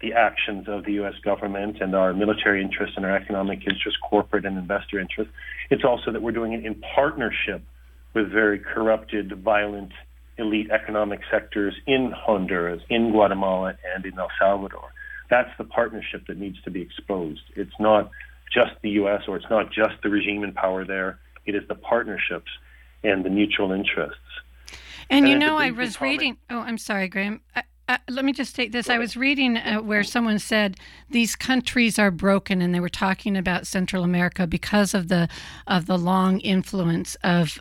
the actions of the U.S. government and our military interests and our economic interests, corporate and investor interests. It's also that we're doing it in partnership with very corrupted, violent, elite economic sectors in Honduras, in Guatemala, and in El Salvador. That's the partnership that needs to be exposed. It's not just the U.S. or it's not just the regime in power there. It is the partnerships and the mutual interests. And you know, I was reading... Oh, I'm sorry, Graham. Let me just state this. I was reading where someone said these countries are broken, and they were talking about Central America because of the long influence of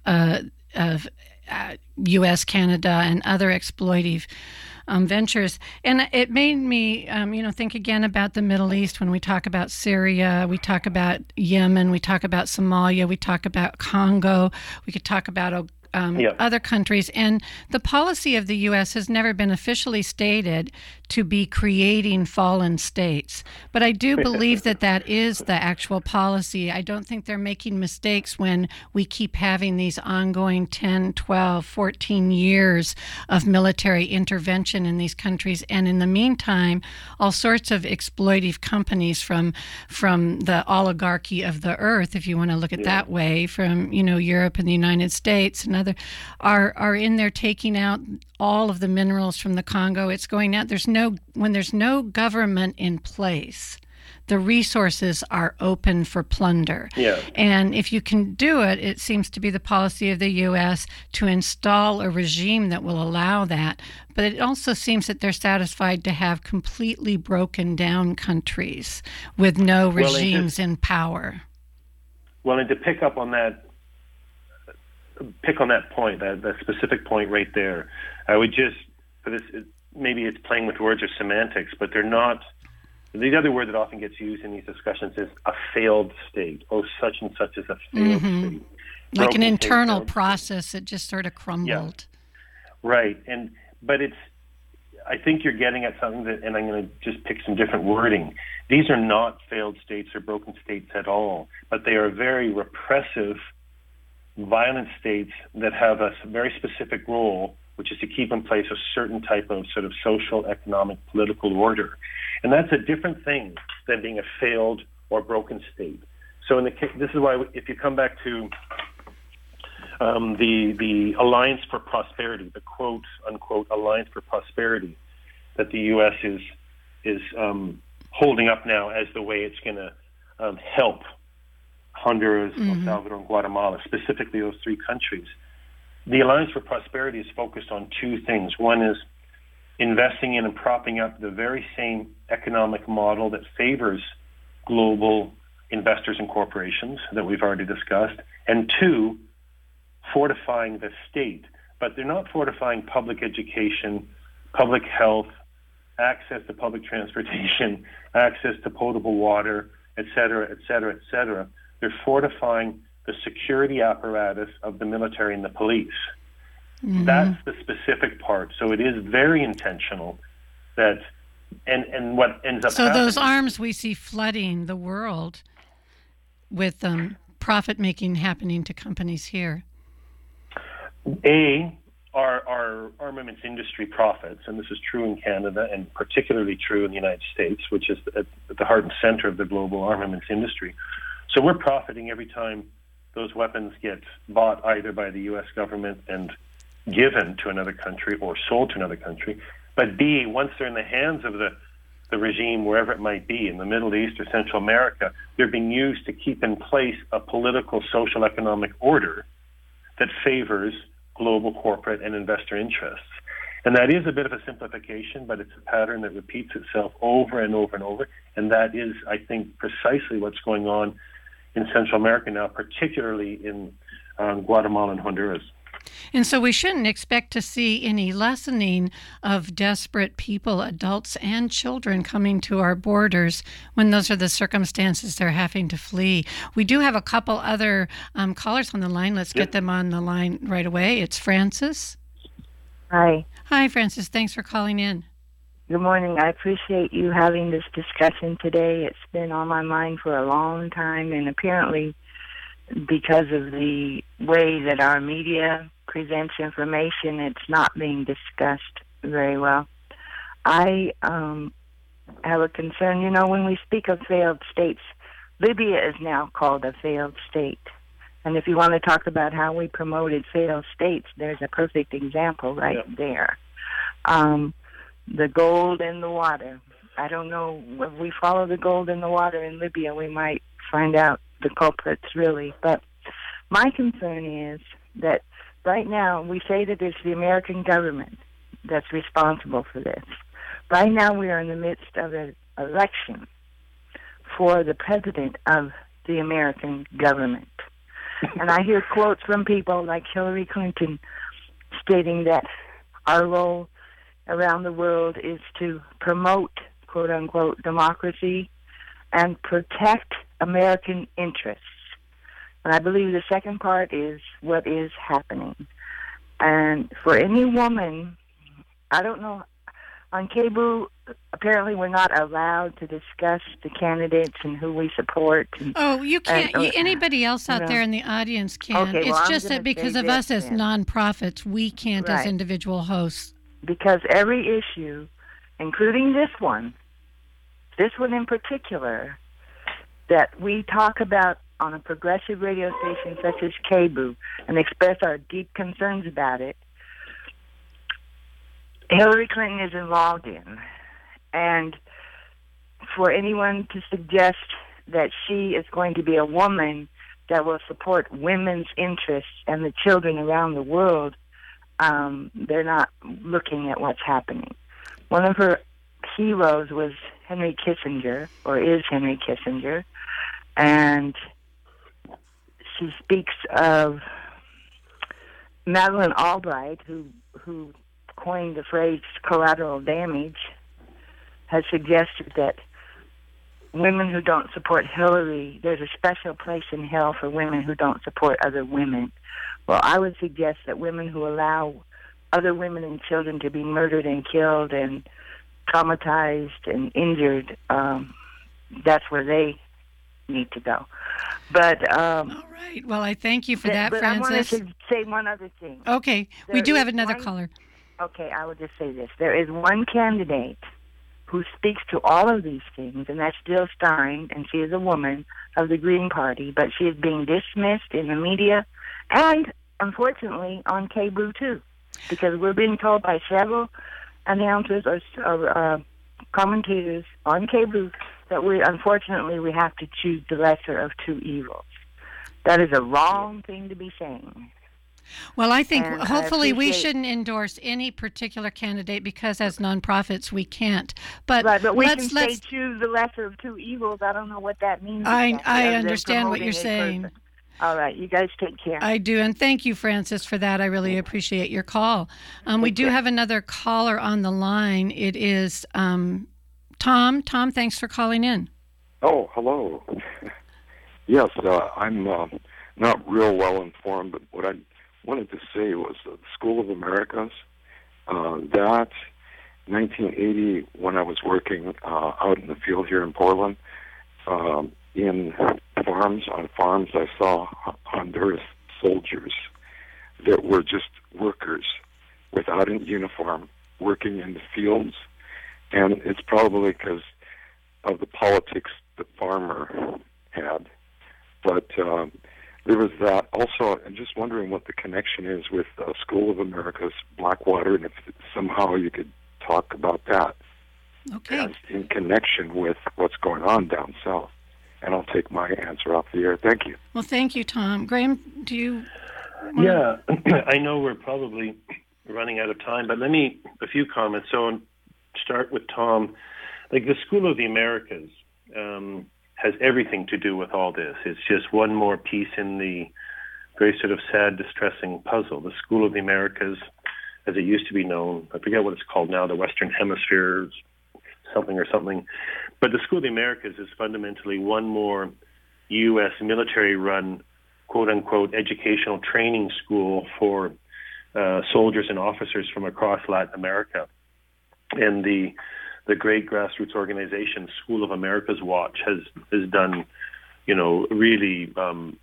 U.S., Canada, and other exploitive ventures. And it made me, think again about the Middle East when we talk about Syria, we talk about Yemen, we talk about Somalia, we talk about Congo, we could talk about other countries. And the policy of the U.S. has never been officially stated to be creating fallen states. But I do believe that is the actual policy. I don't think they're making mistakes when we keep having these ongoing 10, 12, 14 years of military intervention in these countries. And in the meantime, all sorts of exploitive companies from the oligarchy of the earth, if you want to look at that way, from Europe and the United States and other, are in there taking out all of the minerals from the Congo. It's going out. When there's no government in place, the resources are open for plunder. Yeah. And if you can do it, it seems to be the policy of the U.S. to install a regime that will allow that. But it also seems that they're satisfied to have completely broken down countries with no regimes in power. Well, and to pick on that point, that specific point right there, I would just, for this, maybe it's playing with words or semantics, but they're not. The other word that often gets used in these discussions is a failed state. Oh, such and such is a failed state. Like an internal process that just sort of crumbled. Yeah. Right. But I think you're getting at something that, and I'm going to just pick some different wording. These are not failed states or broken states at all, but they are very repressive, violent states that have a very specific role, which is to keep in place a certain type of sort of social, economic, political order. And that's a different thing than being a failed or broken state. So this is why, if you come back to the Alliance for Prosperity, the quote unquote Alliance for Prosperity that the U.S. is holding up now as the way it's going to help Honduras, El Salvador, and Guatemala, specifically those three countries. The Alliance for Prosperity is focused on two things. One is investing in and propping up the very same economic model that favors global investors and corporations that we've already discussed. And two, fortifying the state. But they're not fortifying public education, public health, access to public transportation, access to potable water, et cetera, et cetera, et cetera. They're fortifying the security apparatus of the military and the police. That's the specific part. So it is very intentional that, and what ends up happening. So those arms we see flooding the world with profit making happening to companies here. Our armaments industry profits, and this is true in Canada and particularly true in the United States, which is at the heart and center of the global armaments industry. So we're profiting every time those weapons get bought either by the U.S. government and given to another country or sold to another country. But B, once they're in the hands of the regime, wherever it might be, in the Middle East or Central America, they're being used to keep in place a political, social, economic order that favors global corporate and investor interests. And that is a bit of a simplification, but it's a pattern that repeats itself over and over and over. And that is, I think, precisely what's going on in Central America now, particularly in Guatemala and Honduras. And so we shouldn't expect to see any lessening of desperate people, adults and children, coming to our borders when those are the circumstances they're having to flee. We do have a couple other callers on the line. Let's get them on the line right away. It's Francis. Hi. Hi, Francis. Thanks for calling in. Good morning. I appreciate you having this discussion today. It's been on my mind for a long time, and apparently because of the way that our media presents information, it's not being discussed very well. I have a concern. When we speak of failed states, Libya is now called a failed state. And if you want to talk about how we promoted failed states, there's a perfect example there. The gold in the water. I don't know, if we follow the gold in the water in Libya, we might find out the culprits really. But my concern is that right now we say that it's the American government that's responsible for this. Right now we are in the midst of an election for the president of the American government. And I hear quotes from people like Hillary Clinton stating that our role around the world is to promote, quote-unquote, democracy and protect American interests. And I believe the second part is what is happening. And for any woman, I don't know, on KBOO, apparently we're not allowed to discuss the candidates and who we support. You can't. Anybody else out there in the audience can. Okay, it's just that because of us as nonprofits, we can't as individual hosts. Because every issue, including this one in particular, that we talk about on a progressive radio station such as KBOO and express our deep concerns about it, Hillary Clinton is involved in. And for anyone to suggest that she is going to be a woman that will support women's interests and the children around the world, they're not looking at what's happening. One of her heroes was Henry Kissinger, or is Henry Kissinger, and she speaks of Madeleine Albright, who coined the phrase collateral damage, has suggested that women who don't support Hillary, there's a special place in hell for women who don't support other women. Well, I would suggest that women who allow other women and children to be murdered and killed and traumatized and injured, that's where they need to go. But all right. Well, I thank you for that, but Frances. I wanted to say one other thing. Okay. We do have another caller. Okay, I will just say this. There is one candidate who speaks to all of these things, and that's Jill Stein, and she is a woman of the Green Party, but she is being dismissed in the media and, unfortunately, on KBOO too, because we're being told by several announcers or commentators on KBOO that we have to choose the lesser of two evils. That is a wrong thing to be saying. Well, I think hopefully we shouldn't endorse any particular candidate because as nonprofits we can't. But we can say choose the lesser of two evils. I don't know what that means. I understand what you're saying. All right, you guys take care. I do, and thank you, Frances, for that. I really appreciate your call. We do have another caller on the line. It is Tom. Tom, thanks for calling in. Oh, hello. Yes, I'm not real well informed, but what I wanted to say was the School of Americas. That 1980, when I was working out in the field here in Portland, in on farms, I saw Honduras soldiers that were just workers without a uniform, working in the fields, and it's probably because of the politics the farmer had. But there was that. Also, I'm just wondering what the connection is with School of America's Blackwater, and if somehow you could talk about that in connection with what's going on down south. And I'll take my answer off the air. Thank you. Well, thank you, Tom. Graham, do you... Yeah, I know we're probably running out of time, but a few comments. So start with Tom. Like the School of the Americas has everything to do with all this. It's just one more piece in the very sort of sad, distressing puzzle. The School of the Americas, as it used to be known, I forget what it's called now, the Western Hemisphere, something. But the School of the Americas is fundamentally one more U.S. military-run, quote-unquote, educational training school for soldiers and officers from across Latin America. And the great grassroots organization, School of America's Watch, has done, really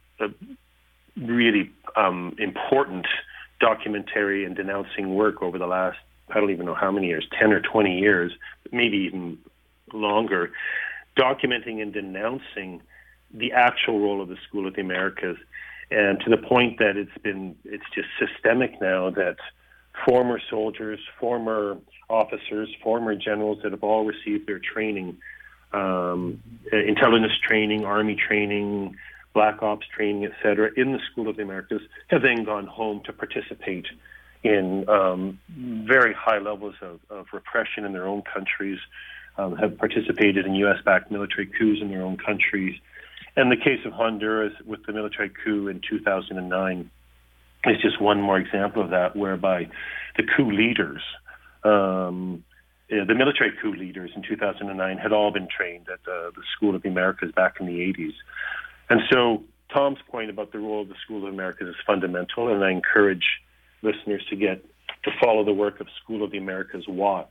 important documentary and denouncing work over the last, I don't even know how many years, 10 or 20 years, maybe even longer, documenting and denouncing the actual role of the School of the Americas, and to the point that it's just systemic now, that former soldiers, former officers, former generals that have all received their training, intelligence training, army training, black ops training, etc., in the School of the Americas, have then gone home to participate in very high levels of repression in their own countries, have participated in U.S.-backed military coups in their own countries. And the case of Honduras with the military coup in 2009 is just one more example of that, whereby the coup leaders, the military coup leaders in 2009 had all been trained at the School of the Americas back in the 80s. And so Tom's point about the role of the School of the Americas is fundamental, and I encourage listeners to follow the work of School of the Americas Watch.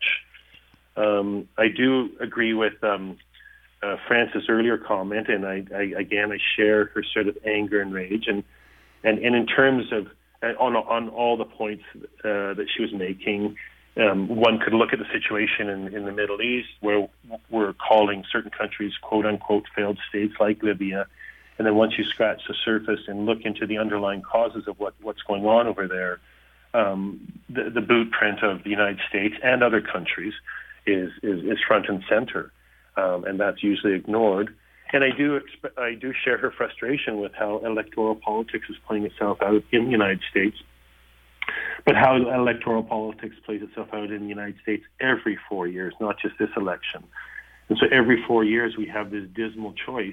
I do agree with Frances' earlier comment, and I share her sort of anger and rage, and in terms of on all the points that she was making, one could look at the situation in the Middle East, where we're calling certain countries "quote unquote" failed states like Libya, and then once you scratch the surface and look into the underlying causes of what's going on over there, the boot print of the United States and other countries is front and center. And that's usually ignored. And I do share her frustration with how electoral politics is playing itself out in the United States, but how electoral politics plays itself out in the United States every 4 years, not just this election. And so every 4 years we have this dismal choice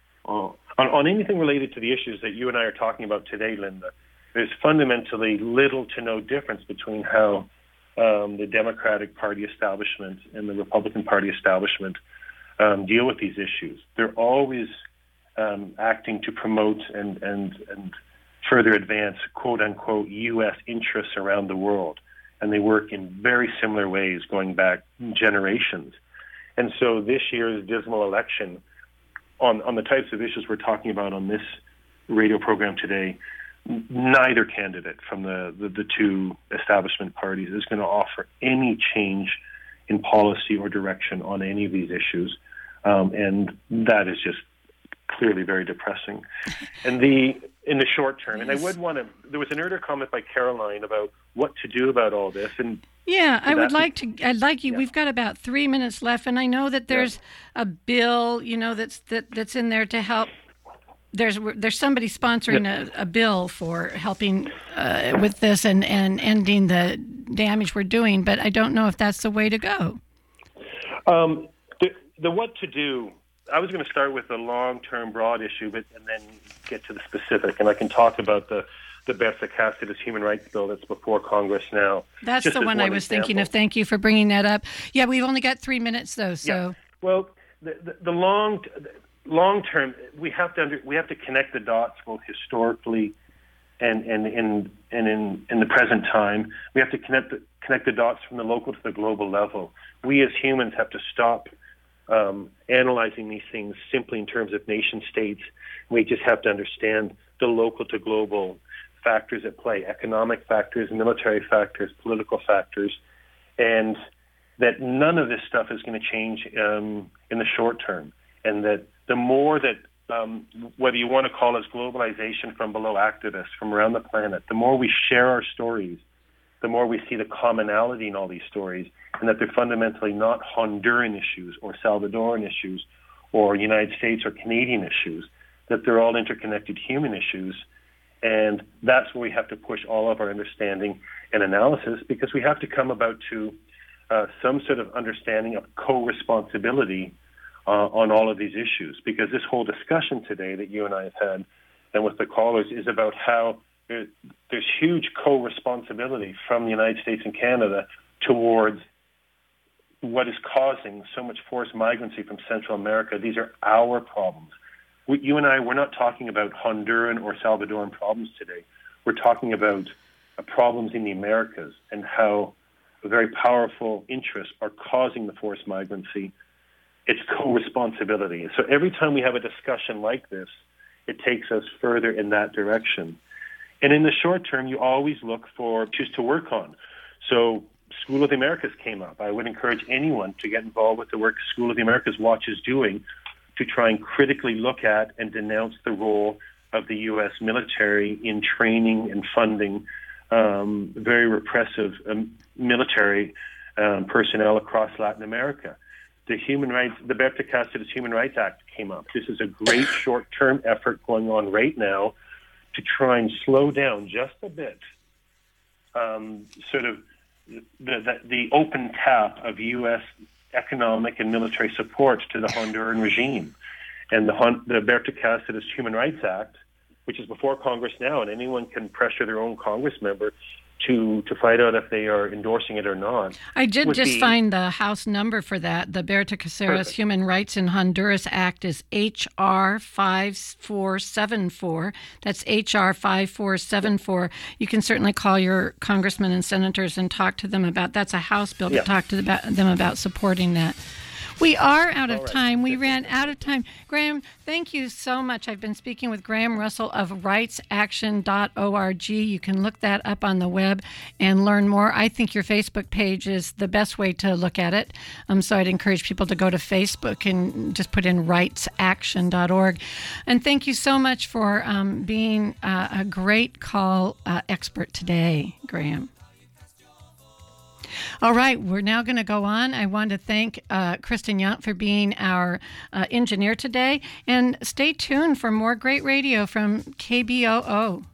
on anything related to the issues that you and I are talking about today, Linda. There's fundamentally little to no difference between how the Democratic Party establishment and the Republican Party establishment deal with these issues. They're always acting to promote and further advance "quote unquote" U.S. interests around the world, and they work in very similar ways going back generations. And so this year's dismal election, on the types of issues we're talking about on this radio program today, neither candidate from the two establishment parties is going to offer any change in policy or direction on any of these issues, and that is just clearly very depressing. And in the short term, and I would want to, there was an earlier comment by Caroline about what to do about all this, and I'd like you. We've got about 3 minutes left, and I know that there's a bill, that's in there to help. There's somebody sponsoring a bill for helping with this and ending the damage we're doing, but I don't know if that's the way to go. The what to do, I was going to start with the long-term broad issue, and then get to the specific, and I can talk about the Betsy Cassidy's human rights bill that's before Congress now. That's the one I was thinking of. Thank you for bringing that up. Yeah, we've only got 3 minutes, though. So yeah. Well, the long term, we have to connect the dots both historically and in the present time. We have to connect the dots from the local to the global level. We as humans have to stop analyzing these things simply in terms of nation states. We just have to understand the local to global factors at play: economic factors, military factors, political factors, and that none of this stuff is going to change in the short term. And that the more that, whether you want to call us globalization from below activists from around the planet, the more we share our stories, the more we see the commonality in all these stories, and that they're fundamentally not Honduran issues or Salvadoran issues or United States or Canadian issues, that they're all interconnected human issues. And that's where we have to push all of our understanding and analysis, because we have to come about to some sort of understanding of co-responsibility on all of these issues, because this whole discussion today that you and I have had and with the callers is about how there's huge co-responsibility from the United States and Canada towards what is causing so much forced migrancy from Central America. These are our problems. You and I, we're not talking about Honduran or Salvadoran problems today. We're talking about problems in the Americas and how very powerful interests are causing the forced migrancy. It's co-responsibility. So every time we have a discussion like this, it takes us further in that direction. And in the short term, you always look for issues to work on. So School of the Americas came up. I would encourage anyone to get involved with the work School of the Americas Watch is doing to try and critically look at and denounce the role of the U.S. military in training and funding very repressive military personnel across Latin America. The Berta Cáceres Human Rights Act came up. This is a great short-term effort going on right now to try and slow down just a bit sort of the open tap of U.S. economic and military support to the Honduran regime. And the Berta Cáceres Human Rights Act, which is before Congress now, and anyone can pressure their own Congress member to find out if they are endorsing it or not. I did just find the House number for that. The Berta Cáceres Human Rights in Honduras Act is H.R. 5474. That's H.R. 5474. You can certainly call your congressmen and senators and talk to them about that's a House bill to talk to them about supporting that. We are out of time. We ran out of time. Graham, thank you so much. I've been speaking with Graham Russell of rightsaction.org. You can look that up on the web and learn more. I think your Facebook page is the best way to look at it. So I'd encourage people to go to Facebook and just put in rightsaction.org. And thank you so much for being a great call expert today, Graham. All right, we're now going to go on. I want to thank Kristen Yount for being our engineer today. And stay tuned for more great radio from KBOO.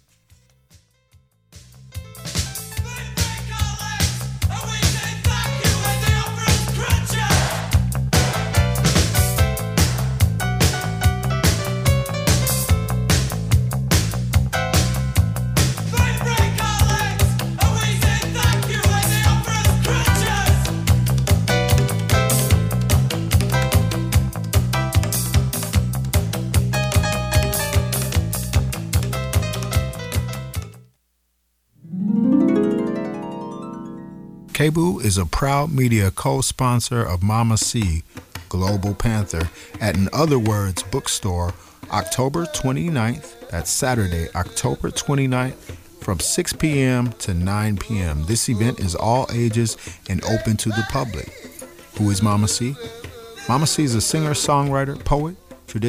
KBOO is a proud media co-sponsor of Mama C, Global Panther, at In Other Words bookstore, October 29th. That's Saturday, October 29th, from 6 p.m. to 9 p.m. This event is all ages and open to the public. Who is Mama C? Mama C is a singer, songwriter, poet,